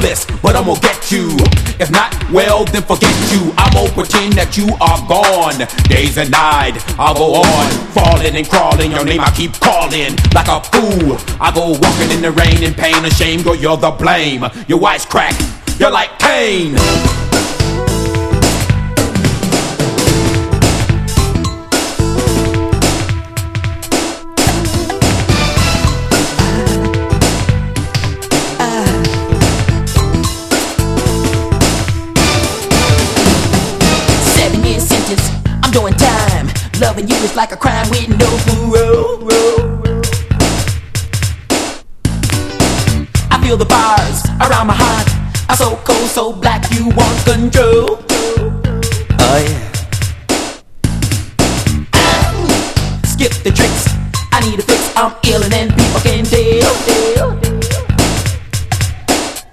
bliss, but I'm gonna get you. If not, well, then forget you. I'm gonna pretend that you are gone. Days and night, I'll go on, falling and crawling. Your name I keep calling like a fool. I go walking in the rain in pain and shame. Girl, you're the blame. Your wisecrack, you're like Cain. I'm doing time. Loving you is like a crime with no parole. I feel the bars around my heart are so cold, so black, you want control. Oh yeah. Skip the tricks, I need a fix. I'm ill and then people can tell.